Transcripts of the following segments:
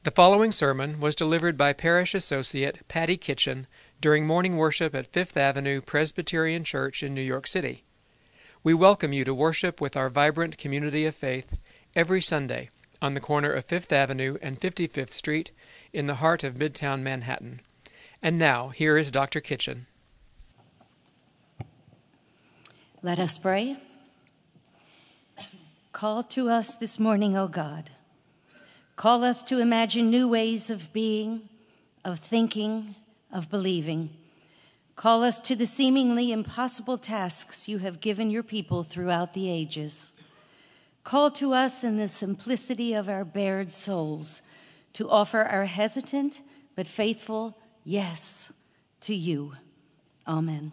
The following sermon was delivered by Parish Associate Patty Kitchen during morning worship at Fifth Avenue Presbyterian Church in New York City. We welcome you to worship with our vibrant community of faith every Sunday on the corner of Fifth Avenue and 55th Street in the heart of Midtown Manhattan. And now, here is Dr. Kitchen. Let us pray. Call to us this morning, O God. Call us to imagine new ways of being, of thinking, of believing. Call us to the seemingly impossible tasks you have given your people throughout the ages. Call to us in the simplicity of our bared souls to offer our hesitant but faithful yes to you. Amen.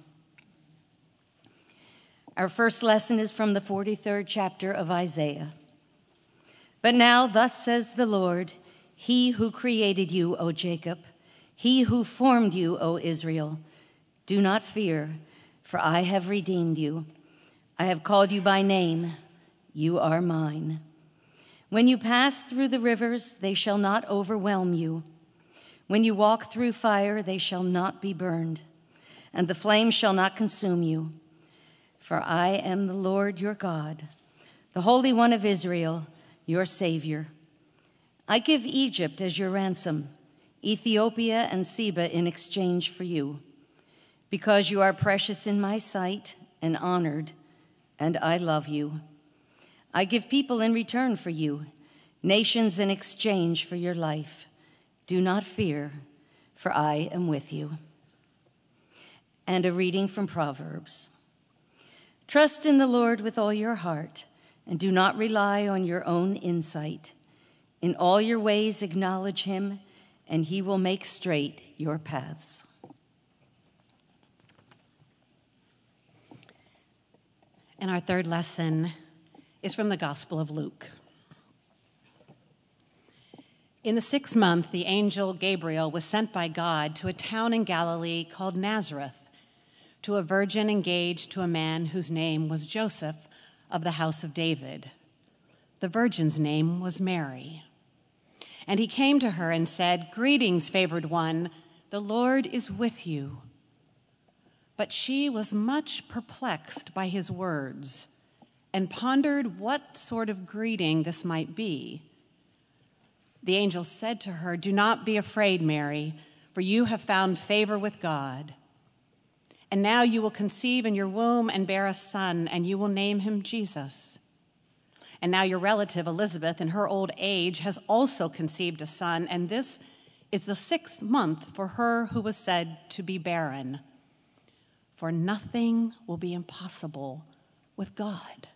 Our first lesson is from the 43rd chapter of Isaiah. But now, thus says the Lord, He who created you, O Jacob, He who formed you, O Israel, do not fear, for I have redeemed you. I have called you by name. You are mine. When you pass through the rivers, they shall not overwhelm you. When you walk through fire, they shall not be burned, and the flame shall not consume you. For I am the Lord your God, the Holy One of Israel, your Savior. I give Egypt as your ransom, Ethiopia and Seba in exchange for you, because you are precious in my sight and honored, and I love you. I give people in return for you, nations in exchange for your life. Do not fear, for I am with you. And a reading from Proverbs. Trust in the Lord with all your heart, and do not rely on your own insight. In all your ways acknowledge him, and he will make straight your paths. And our third lesson is from the Gospel of Luke. In the 6th month, the angel Gabriel was sent by God to a town in Galilee called Nazareth, to a virgin engaged to a man whose name was Joseph of the house of David. The virgin's name was Mary. And he came to her and said, "Greetings, favored one, the Lord is with you." But she was much perplexed by his words and pondered what sort of greeting this might be. The angel said to her, "Do not be afraid, Mary, for you have found favor with God. And now you will conceive in your womb and bear a son, and you will name him Jesus. And now your relative Elizabeth, in her old age, has also conceived a son, and this is the 6th month for her who was said to be barren. For nothing will be impossible with God."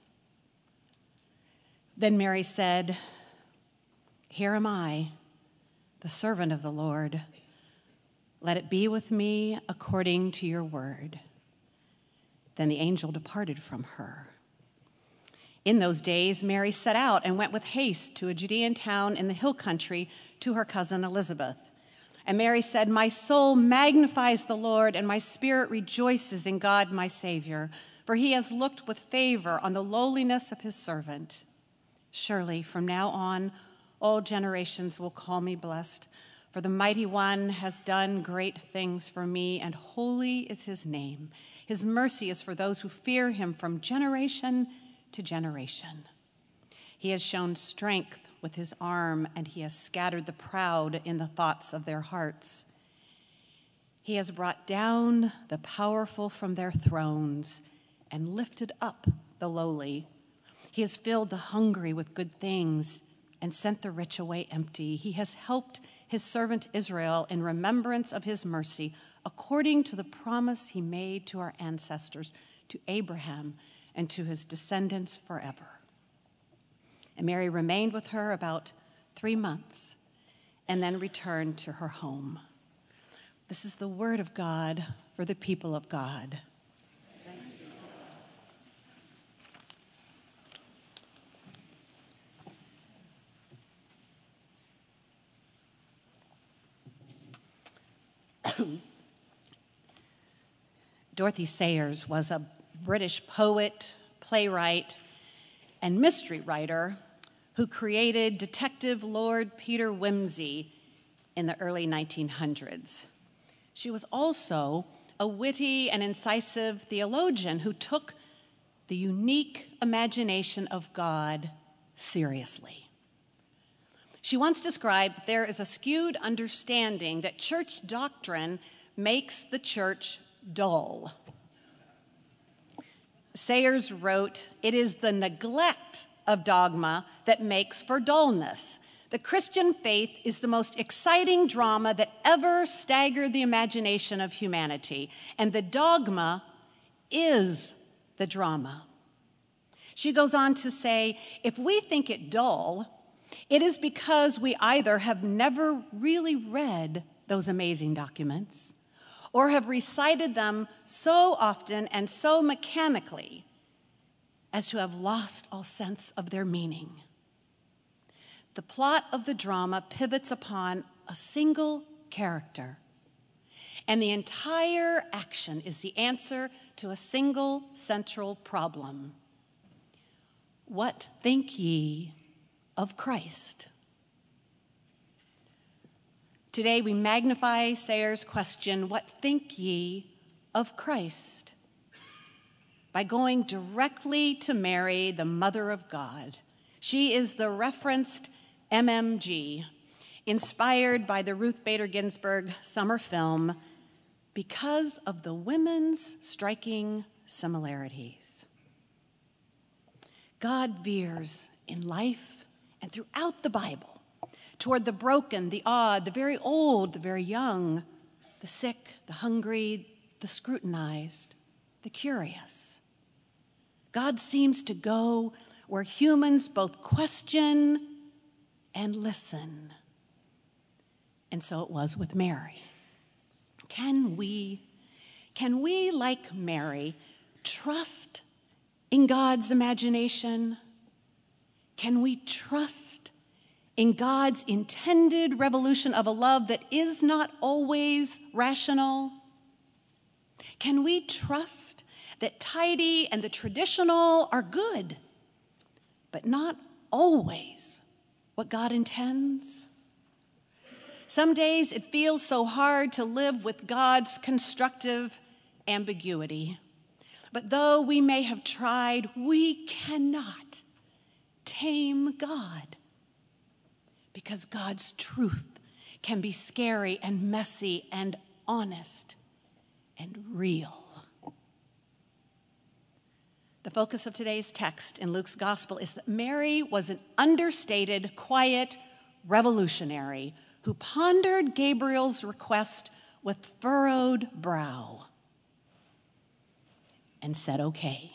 Then Mary said, "Here am I, the servant of the Lord. Let it be with me according to your word." Then the angel departed from her. In those days, Mary set out and went with haste to a Judean town in the hill country to her cousin Elizabeth. And Mary said, "My soul magnifies the Lord, and my spirit rejoices in God my Savior, for he has looked with favor on the lowliness of his servant. Surely from now on, all generations will call me blessed. For the Mighty One has done great things for me, and holy is his name. His mercy is for those who fear him from generation to generation. He has shown strength with his arm, and he has scattered the proud in the thoughts of their hearts. He has brought down the powerful from their thrones and lifted up the lowly. He has filled the hungry with good things and sent the rich away empty. He has helped his servant Israel in remembrance of his mercy, according to the promise he made to our ancestors, to Abraham and to his descendants forever." And Mary remained with her about 3 months and then returned to her home. This is the word of God for the people of God. Dorothy Sayers was a British poet, playwright, and mystery writer who created Detective Lord Peter Wimsey in the early 1900s. She was also a witty and incisive theologian who took the unique imagination of God seriously. She once described that there is a skewed understanding that church doctrine makes the church dull. Sayers wrote, "It is the neglect of dogma that makes for dullness. The Christian faith is the most exciting drama that ever staggered the imagination of humanity, and the dogma is the drama." She goes on to say, if we think it dull, it is because we either have never really read those amazing documents or have recited them so often and so mechanically as to have lost all sense of their meaning. The plot of the drama pivots upon a single character, and the entire action is the answer to a single central problem. What think ye of Christ? Today we magnify Sayers' question, what think ye of Christ? By going directly to Mary, the Mother of God. She is the referenced MMG, inspired by the Ruth Bader Ginsburg summer film, because of the women's striking similarities. God veers in life and throughout the Bible toward the broken, the odd, the very old, the very young, the sick, the hungry, the scrutinized, the curious. God seems to go where humans both question and listen. And so it was with Mary. Can we, like Mary, trust in God's imagination? Can we trust in God's intended revolution of a love that is not always rational? Can we trust that tidy and the traditional are good, but not always what God intends? Some days it feels so hard to live with God's constructive ambiguity. But though we may have tried, we cannot tame God, because God's truth can be scary and messy and honest and real. The focus of today's text in Luke's gospel is that Mary was an understated, quiet revolutionary who pondered Gabriel's request with furrowed brow and said, okay.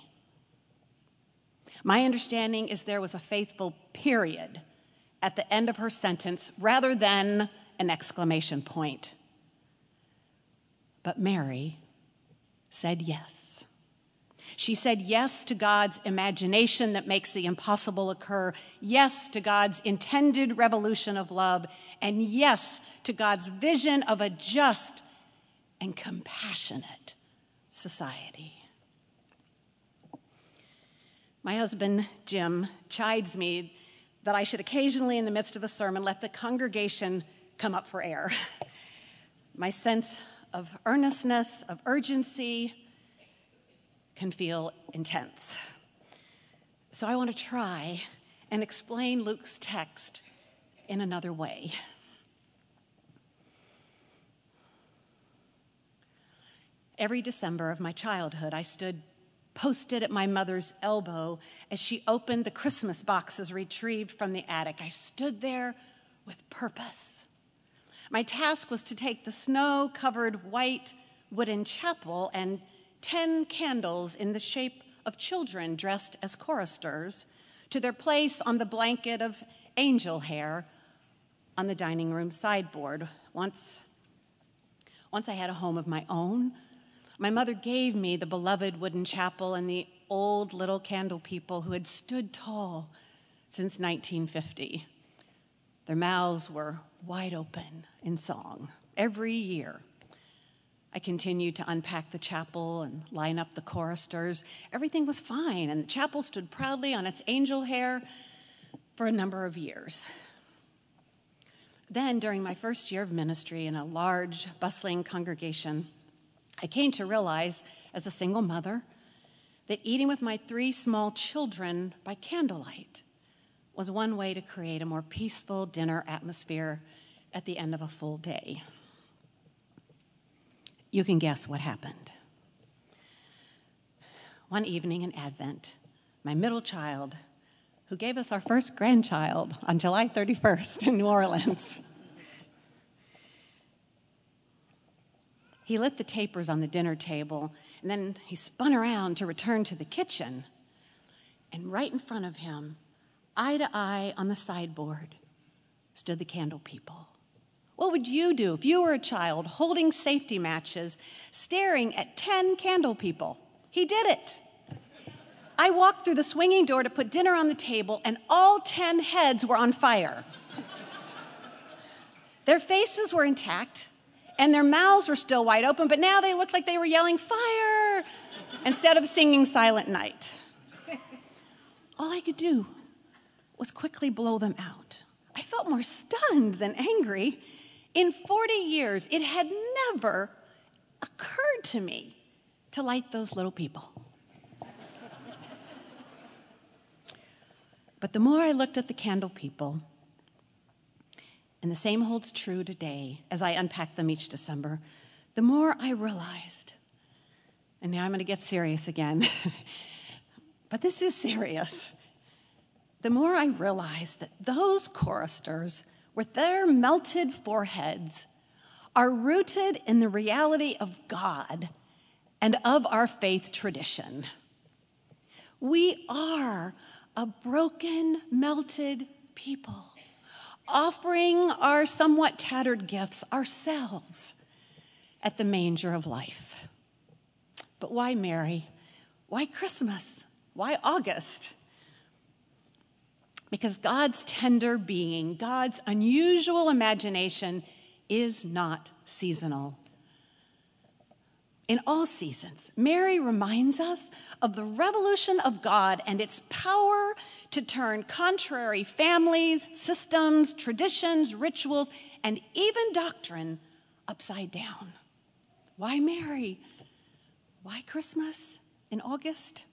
My understanding is there was a faithful period at the end of her sentence rather than an exclamation point. But Mary said yes. She said yes to God's imagination that makes the impossible occur, yes to God's intended revolution of love, and yes to God's vision of a just and compassionate society. My husband, Jim, chides me that I should occasionally, in the midst of a sermon, let the congregation come up for air. My sense of earnestness, of urgency, can feel intense. So I want to try and explain Luke's text in another way. Every December of my childhood, I stood posted at my mother's elbow as she opened the Christmas boxes retrieved from the attic. I stood there with purpose. My task was to take the snow-covered white wooden chapel and 10 candles in the shape of children dressed as choristers to their place on the blanket of angel hair on the dining room sideboard. Once I had a home of my own, my mother gave me the beloved wooden chapel and the old little candle people who had stood tall since 1950. Their mouths were wide open in song. Every year, I continued to unpack the chapel and line up the choristers. Everything was fine, and the chapel stood proudly on its angel hair for a number of years. Then, during my first year of ministry in a large, bustling congregation, I came to realize, as a single mother, that eating with my 3 small children by candlelight was one way to create a more peaceful dinner atmosphere at the end of a full day. You can guess what happened. One evening in Advent, my middle child, who gave us our first grandchild on July 31st in New Orleans, he lit the tapers on the dinner table, and then he spun around to return to the kitchen. And right in front of him, eye to eye on the sideboard, stood the candle people. What would you do if you were a child holding safety matches, staring at 10 candle people? He did it. I walked through the swinging door to put dinner on the table, and all 10 heads were on fire. Their faces were intact, and their mouths were still wide open, but now they looked like they were yelling, "Fire!" instead of singing Silent Night. All I could do was quickly blow them out. I felt more stunned than angry. In 40 years, it had never occurred to me to light those little people. But the more I looked at the candle people, and the same holds true today as I unpack them each December, the more I realized, and now I'm going to get serious again, but this is serious. The more I realized that those choristers, with their melted foreheads, are rooted in the reality of God and of our faith tradition. We are a broken, melted people, offering our somewhat tattered gifts ourselves at the manger of life. But why Mary? Why Christmas? Why August? Because God's tender being, God's unusual imagination is not seasonal. In all seasons, Mary reminds us of the revolution of God and its power to turn contrary families, systems, traditions, rituals, and even doctrine upside down. Why Mary? Why Christmas in August?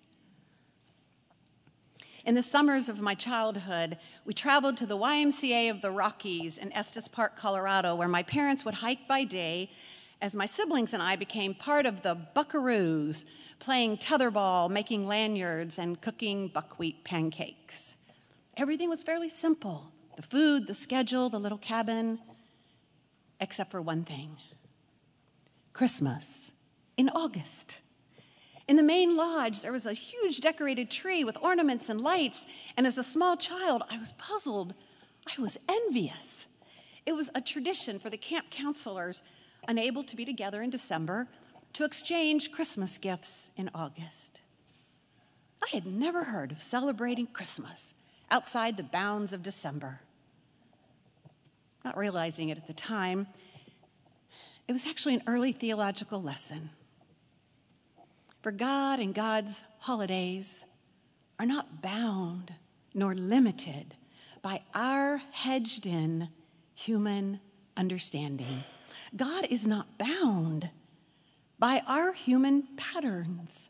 In the summers of my childhood, we traveled to the YMCA of the Rockies in Estes Park, Colorado, where my parents would hike by day as my siblings and I became part of the Buckaroos, playing tetherball, making lanyards, and cooking buckwheat pancakes. Everything was fairly simple: the food, the schedule, the little cabin, except for one thing: Christmas in August. In the main lodge, there was a huge decorated tree with ornaments and lights, and as a small child, I was puzzled. I was envious. It was a tradition for the camp counselors, unable to be together in December, to exchange Christmas gifts in August. I had never heard of celebrating Christmas outside the bounds of December. Not realizing it at the time, it was actually an early theological lesson. For God and God's holidays are not bound nor limited by our hedged-in human understanding. God is not bound by our human patterns.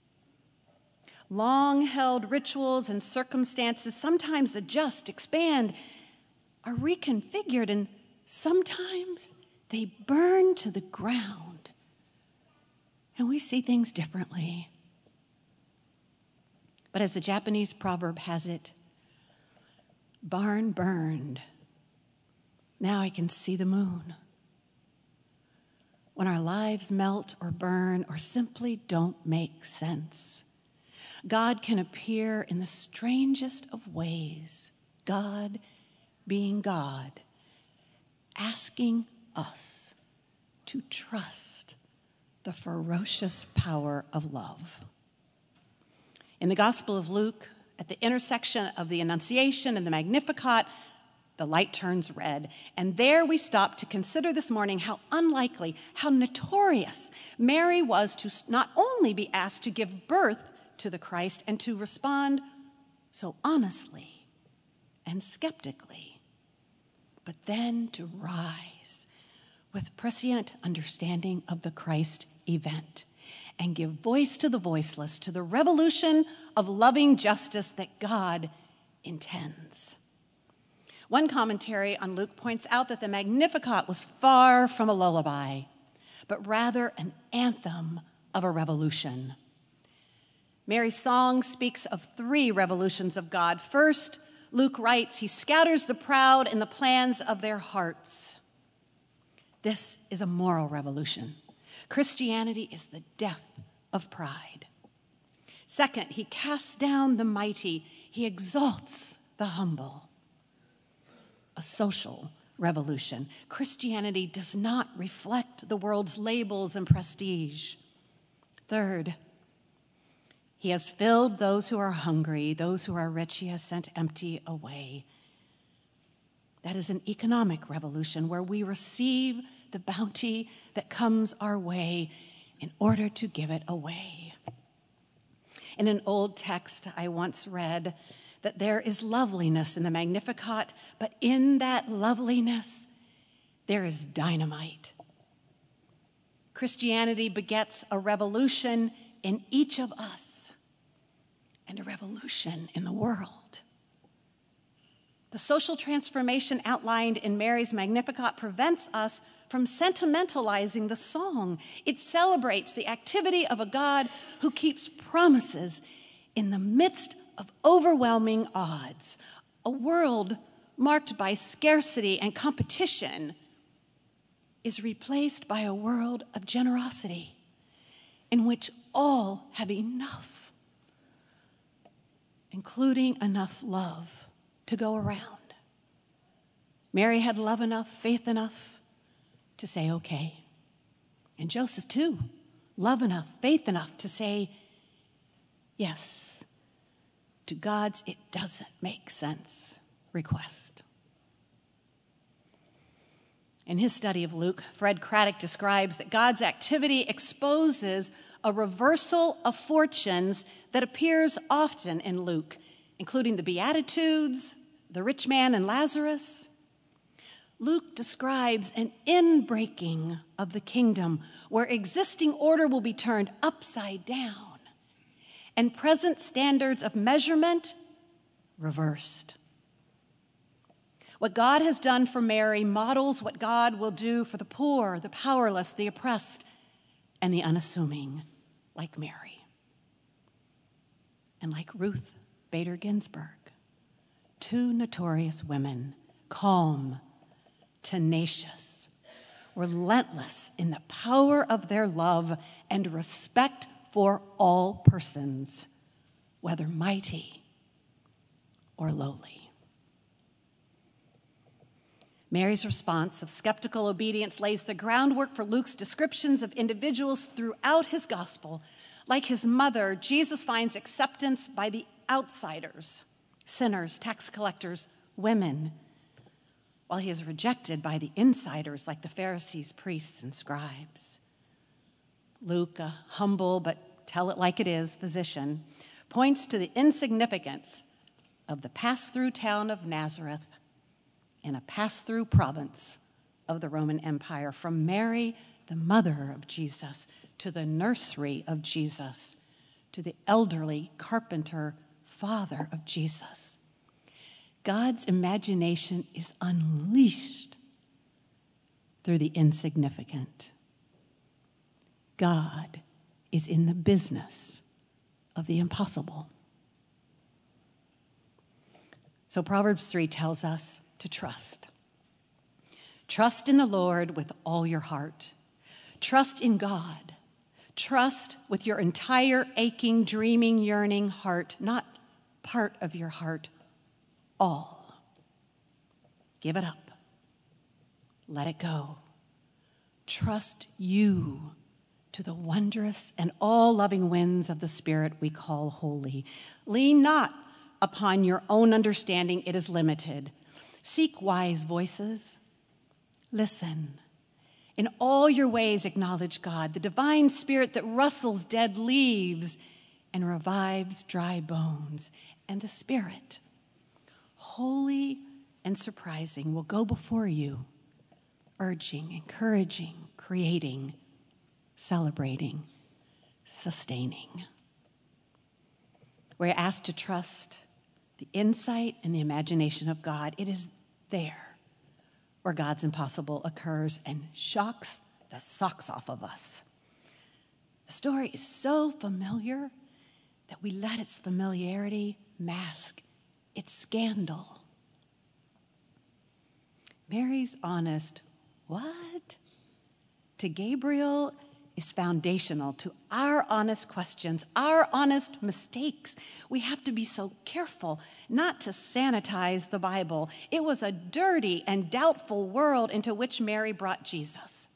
Long-held rituals and circumstances sometimes adjust, expand, are reconfigured, and sometimes they burn to the ground, and we see things differently. But as the Japanese proverb has it, barn burned, now I can see the moon. When our lives melt or burn or simply don't make sense, God can appear in the strangest of ways, God being God, asking us to trust the ferocious power of love. In the Gospel of Luke, at the intersection of the Annunciation and the Magnificat, the light turns red, and there we stop to consider this morning how unlikely, how notorious Mary was to not only be asked to give birth to the Christ and to respond so honestly and skeptically, but then to rise with prescient understanding of the Christ event and give voice to the voiceless, to the revolution of loving justice that God intends. One commentary on Luke points out that the Magnificat was far from a lullaby, but rather an anthem of a revolution. Mary's song speaks of 3 revolutions of God. First, Luke writes, he scatters the proud in the plans of their hearts. This is a moral revolution. Christianity is the death of pride. Second, he casts down the mighty. He exalts the humble. A social revolution. Christianity does not reflect the world's labels and prestige. Third, he has filled those who are hungry, those who are rich he has sent empty away. That is an economic revolution where we receive the bounty that comes our way in order to give it away. In an old text I once read that there is loveliness in the Magnificat, but in that loveliness there is dynamite. Christianity begets a revolution in each of us and a revolution in the world. The social transformation outlined in Mary's Magnificat prevents us from sentimentalizing the song. It celebrates the activity of a God who keeps promises in the midst of overwhelming odds. A world marked by scarcity and competition is replaced by a world of generosity in which all have enough, including enough love to go around. Mary had love enough, faith enough to say okay. And Joseph too, love enough, faith enough to say yes to God's "it doesn't make sense" request. In his study of Luke, Fred Craddock describes that God's activity exposes a reversal of fortunes that appears often in Luke, including the Beatitudes, the rich man and Lazarus. Luke describes an inbreaking of the kingdom where existing order will be turned upside down and present standards of measurement reversed. What God has done for Mary models what God will do for the poor, the powerless, the oppressed, and the unassuming, like Mary. And like Ruth Bader Ginsburg, 2 notorious women, calm, tenacious, relentless in the power of their love and respect for all persons, whether mighty or lowly. Mary's response of skeptical obedience lays the groundwork for Luke's descriptions of individuals throughout his gospel. Like his mother, Jesus finds acceptance by the outsiders, sinners, tax collectors, women, while he is rejected by the insiders like the Pharisees, priests, and scribes. Luke, a humble but tell-it-like-it-is physician, points to the insignificance of the pass-through town of Nazareth in a pass-through province of the Roman Empire, from Mary, the mother of Jesus, to the nursery of Jesus, to the elderly carpenter father of Jesus. God's imagination is unleashed through the insignificant. God is in the business of the impossible. So Proverbs 3 tells us to trust. Trust in the Lord with all your heart. Trust in God. Trust with your entire aching, dreaming, yearning heart, not part of your heart, all. Give it up. Let it go. Trust you to the wondrous and all-loving winds of the Spirit we call holy. Lean not upon your own understanding, it is limited. Seek wise voices. Listen. In all your ways acknowledge God, the divine Spirit that rustles dead leaves and revives dry bones, and the Spirit, holy and surprising, will go before you, urging, encouraging, creating, celebrating, sustaining. We're asked to trust the insight and the imagination of God. It is there where God's impossible occurs and shocks the socks off of us. The story is so familiar that we let its familiarity mask its scandal. Mary's honest, "What?" to Gabriel is foundational to our honest questions, our honest mistakes. We have to be so careful not to sanitize the Bible. It was a dirty and doubtful world into which Mary brought Jesus.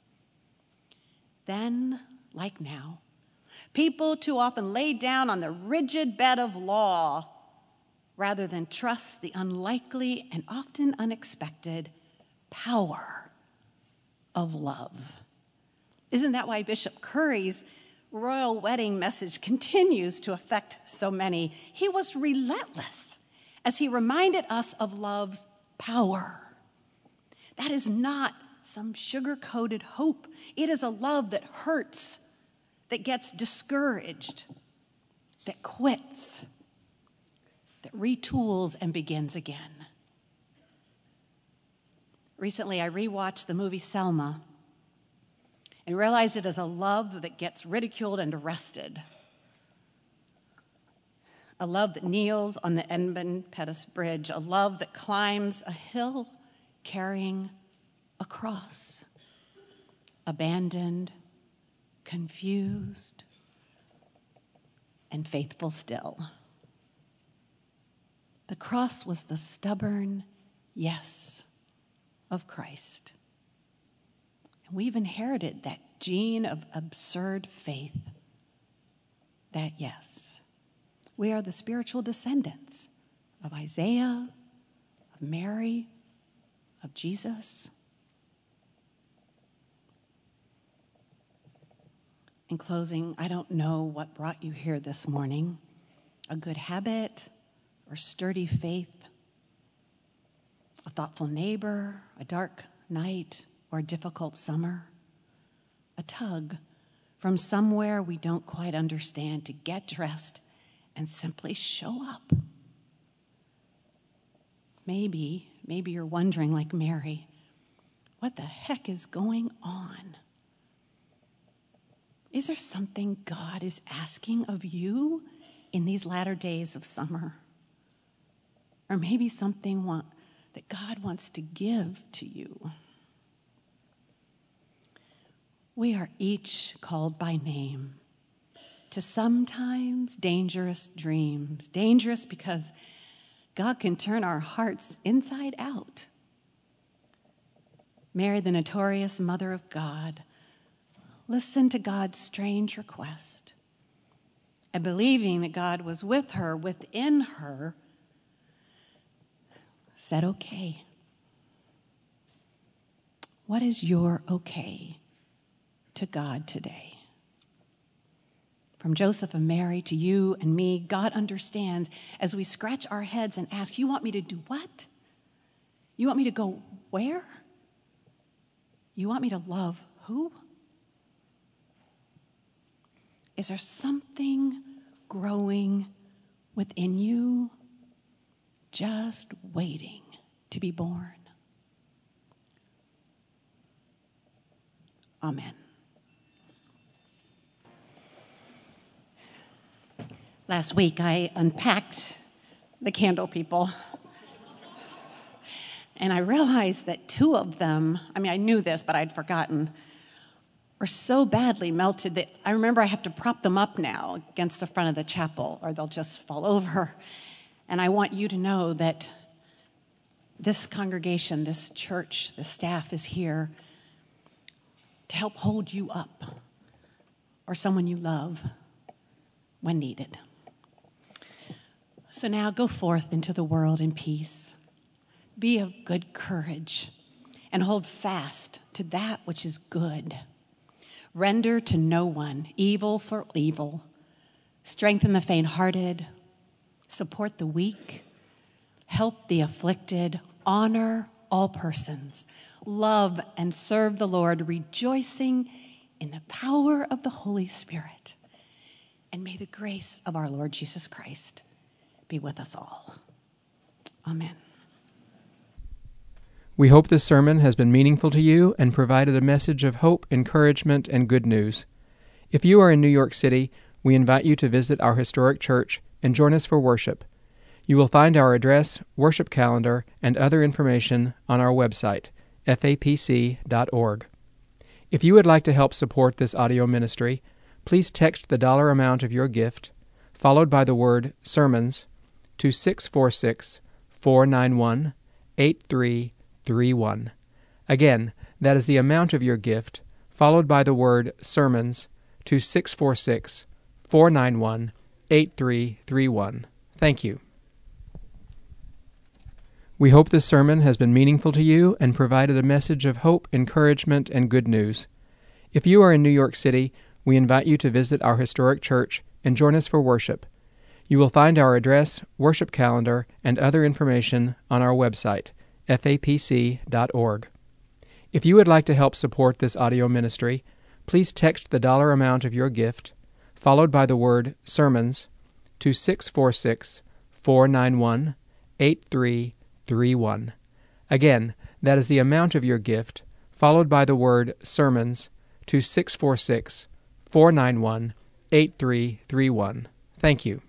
Then, like now, people too often lay down on the rigid bed of law rather than trust the unlikely and often unexpected power of love. Isn't that why Bishop Curry's royal wedding message continues to affect so many? He was relentless as he reminded us of love's power. That is not some sugar-coated hope. It is a love that hurts, that gets discouraged, that quits, that retools and begins again. Recently, I rewatched the movie Selma and realized it is a love that gets ridiculed and arrested. A love that kneels on the Edmund Pettus Bridge, a love that climbs a hill carrying a cross, abandoned, confused, and faithful still. The cross was the stubborn yes of Christ. And we've inherited that gene of absurd faith, that yes. We are the spiritual descendants of Isaiah, of Mary, of Jesus. In closing, I don't know what brought you here this morning, a good habit or sturdy faith, a thoughtful neighbor, a dark night, or a difficult summer, a tug from somewhere we don't quite understand to get dressed and simply show up. Maybe you're wondering, like Mary, what the heck is going on? Is there something God is asking of you in these latter days of summer? Or maybe something that God wants to give to you. We are each called by name to sometimes dangerous dreams. Dangerous because God can turn our hearts inside out. Mary, the notorious Mother of God, listened to God's strange request, and believing that God was with her, within her, said, okay. What is your okay to God today? From Joseph and Mary to you and me, God understands as we scratch our heads and ask, you want me to do what? You want me to go where? You want me to love who? Is there something growing within you, just waiting to be born? Amen. Last week, I unpacked the candle people. And I realized that two of them, I knew this, but I'd forgotten, were so badly melted that I remember I have to prop them up now against the front of the chapel, or they'll just fall over. And I want you to know that this congregation, this church, the staff is here to help hold you up, or someone you love, when needed. So now go forth into the world in peace. Be of good courage and hold fast to that which is good. Render to no one evil for evil. Strengthen the faint-hearted. Support the weak. help the afflicted, honor all persons, love and serve the Lord, rejoicing in the power of the Holy Spirit. And may the grace of our Lord Jesus Christ be with us all. Amen. We hope this sermon has been meaningful to you and provided a message of hope, encouragement, and good news. If you are in New York City, we invite you to visit our historic church and join us for worship. You will find our address, worship calendar, and other information on our website, fapc.org. If you would like to help support this audio ministry, please text the dollar amount of your gift, followed by the word sermons, to 646-491-8331. Again, that is the amount of your gift, followed by the word sermons, to 646-491-8331. Thank you. We hope this sermon has been meaningful to you and provided a message of hope, encouragement, and good news. If you are in New York City, we invite you to visit our historic church and join us for worship. You will find our address, worship calendar, and other information on our website, fapc.org. If you would like to help support this audio ministry, please text the dollar amount of your gift, followed by the word sermons, to 646-491-8331. Again, that is the amount of your gift, followed by the word sermons, to 646-491-8331. Thank you.